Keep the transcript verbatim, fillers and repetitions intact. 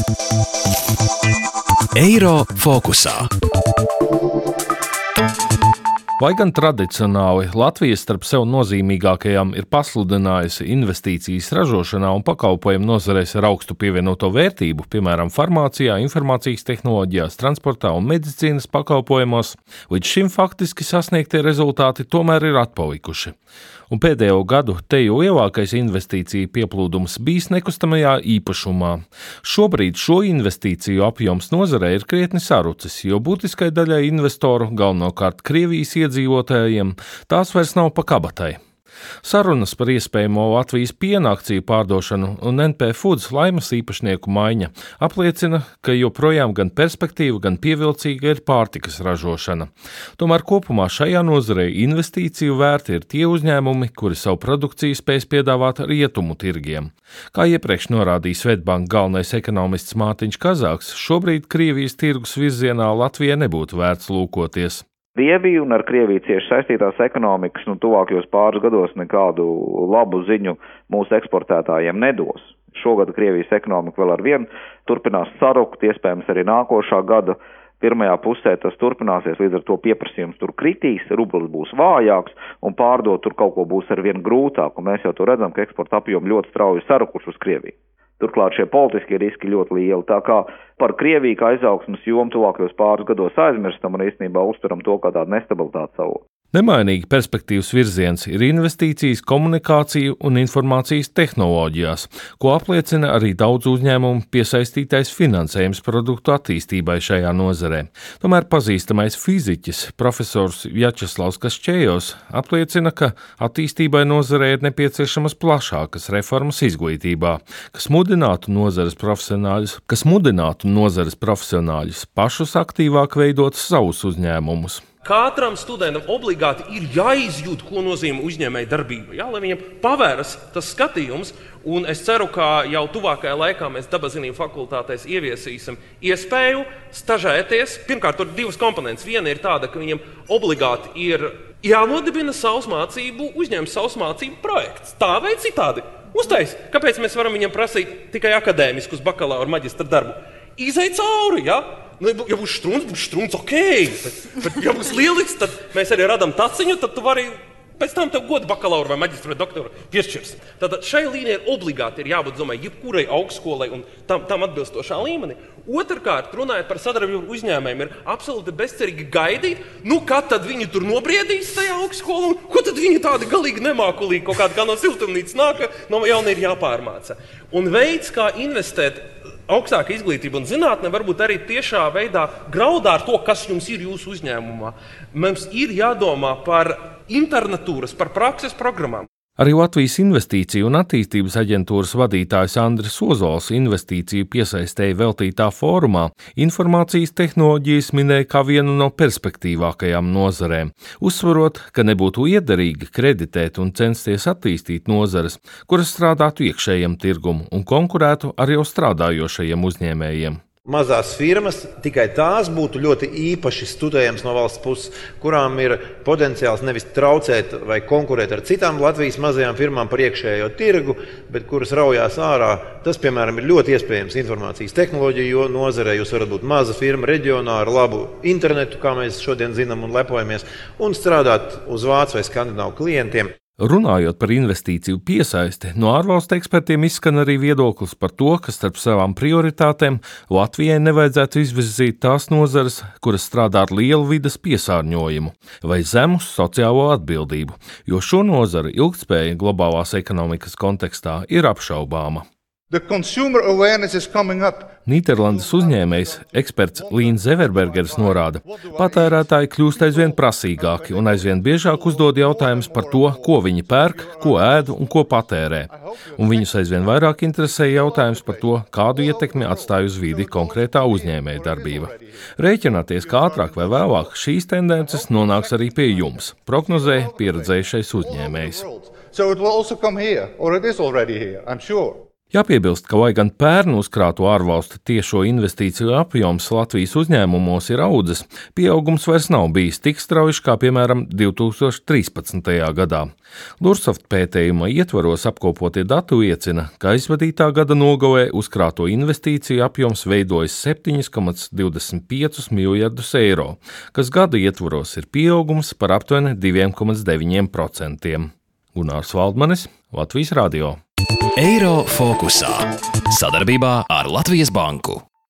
Eiro fokusā. Vai gan tradicionāli Latvija starp sev nozīmīgākajām ir pasludinājusi investīcijas ražošanā un pakalpojumu nozarēs ar augstu pievienoto vērtību, piemēram, farmācijā, informācijas tehnoloģijās, transportā un medicīnas pakalpojumos, līdz šim faktiski sasniegtie rezultāti tomēr ir atpalikuši. Un pēdējo gadu teju lielākais investīciju pieplūdums bijis nekustamajā īpašumā. Šobrīd šo investīciju apjoms nozarē ir krietni sarucis, jo būtiskai daļai investoru, galvenokārt Krievijas iedzīvotājiem, tās vairs nav pa kabatai. Sarunas par iespējamo Latvijas piena akciju pārdošanu un N P Foods laimas īpašnieku maiņa apliecina, ka joprojām gan perspektīva, gan pievilcīga ir pārtikas ražošana. Tomēr kopumā šajā nozarē investīciju vērti ir tie uzņēmumi, kuri savu produkciju spēs piedāvāt rietumu tirgiem. Kā iepriekš norādīja Swedbank galvenais ekonomists Mārtiņš Kazāks, šobrīd Krievijas tirgus virzienā Latvijai nebūtu vērts lūkoties. Krievija un ar Krieviju cieši saistītās ekonomikas nu tuvākajos pāris gados nekādu labu ziņu mūsu eksportētājiem nedos. Šogad Krievijas ekonomika vēl ar vienu turpinās sarukt, iespējams arī nākošā gada pirmajā pusē tas turpināsies, līdz ar to pieprasījums tur kritīs, rublis būs vājāks un pārdot tur kaut ko būs ar vien grūtāk, un mēs jau to redzam, ka eksporta apjomi ļoti strauji sarukuši uz Krieviju. Turklāt šie politiskie riski ļoti lieli, tā kā par Krieviju kā izaugsmas jomu tuvākajos pāris gados aizmirstam un īstenībā uztveram to kā tādu nestabilitāti savu. Nemainīgi perspektīvas virziens ir investīcijas komunikāciju un informācijas tehnoloģijās, ko apliecina arī daudz uzņēmumu piesaistītais finansējums produktu attīstībai šajā nozarē. Tomēr pazīstamais fiziķis, profesors Vjačeslavs Kašķējos, apliecina, ka attīstībai nozarē ir nepieciešamas plašākas reformas izglītībā, kas mudinātu nozares profesionāļus, kas mudinātu nozares profesionāļus pašus aktīvāk veidot savus uzņēmumus. Katram studentam obligāti ir jāizjūt, ko nozīmē uzņēmēja darbība, jā, lai viņam pavēras tas skatījums, un es ceru, ka jau tuvākajā laikā mēs dabazinību fakultātēs ieviesīsim iespēju stažēties. Pirmkārt, tur ir divas komponentes. Viena ir tāda, ka viņam obligāti ir jānodibina savs mācību, uzņēmums savs mācību projekts. Tā vai citādi. Uztais, kāpēc mēs varam viņam prasīt tikai akadēmiskus bakalaura maģistra darbu? Izej cauri, jā? Nu, ja būs strunts, būs strunts, ok, bet, bet ja būs lielisks, tad mēs arī radam taciņu, tad tu vari pēc tam tev godu bakalauru vai maģistru vai doktoru piešķirs. Tātad šai līnijai obligāti ir jābūt, domāju, jebkurai augstskolai un tam, tam atbilstošā līmenī. Otrkārt, runājot par sadarbību uzņēmējiem, ir absolūti bezcerīgi gaidīt, nu, kad tad viņi tur nobriedīs tajā augstskolu, un ko tad viņi tādi galīgi nemākulīgi, kaut kādi kā no siltumnīcas nāk, no jauna ir jāpārmāca. Un veids, kā investēt augstāka izglītība un zinātne varbūt arī tiešā veidā graudā ar to, kas jums ir jūsu uzņēmumā. Mums ir jādomā par internetūras, par prakses programmām. Arī Latvijas Investīciju un attīstības aģentūras vadītājs Andris Ozols investīciju piesaistēji veltītā fórumā informācijas tehnoloģijas minēja kā vienu no perspektīvākajām nozarēm, uzsvarot, ka nebūtu iederīgi kreditēt un censties attīstīt nozares, kuras strādātu iekšējiem tirgumu un konkurētu ar jau strādājošajiem uzņēmējiem. Mazās firmas, tikai tās būtu ļoti īpaši studējams no valsts puses, kurām ir potenciāls nevis traucēt vai konkurēt ar citām Latvijas mazajām firmām par iekšējo tirgu, bet kuras raujās ārā. Tas, piemēram, ir ļoti iespējams informācijas tehnoloģiju nozarē. Jūs varat būt maza firma reģionā ar labu internetu, kā mēs šodien zinām un lepojamies, un strādāt uz vācu vai skandināvu klientiem. Runājot par investīciju piesaisti, no ārvalstu ekspertiem izskan arī viedoklis par to, ka starp savām prioritātēm Latvijai nevajadzētu izvirzīt tās nozares, kuras strādā ar lielu vides piesārņojumu vai zemu sociālo atbildību, jo šo nozaru ilgtspēja globālās ekonomikas kontekstā ir apšaubāma. Nīderlandes uzņēmējs, eksperts Līns Zeverbergers norāda, patērētāji kļūst aizvien prasīgāki un aizvien biežāk uzdod jautājumus par to, ko viņi pērk, ko ēd un ko patērē. Un viņus aizvien vairāk interesē jautājums par to, kādu ietekmi atstāj uz vidi konkrētā uzņēmēja darbība. Rēķināties, ka ātrāk vai vēlāk šīs tendences nonāks arī pie jums, prognozē pieredzējušais uzņēmējs. So it will also come here, or it is already here, I'm sure. Jāpiebilst, ka lai gan pērn uzkrāto ārvalstu tiešo investīciju apjoms Latvijas uzņēmumos ir audzis, pieaugums vairs nav bijis tik strauji kā, piemēram, divi tūkstoši trīspadsmitajā gadā. Lursoft pētījuma ietvaros apkopotie dati liecina, ka aizvadītā gada nogalē uzkrāto investīciju apjoms veidojas septiņi komats divdesmit pieci miljardus eiro, kas gada ietvaros ir pieaugums par aptuveni divi komats deviņi procenti. Gunārs Valdmanis, Latvijas radio. Eiro fokusā. Sadarbībā ar Latvijas banku.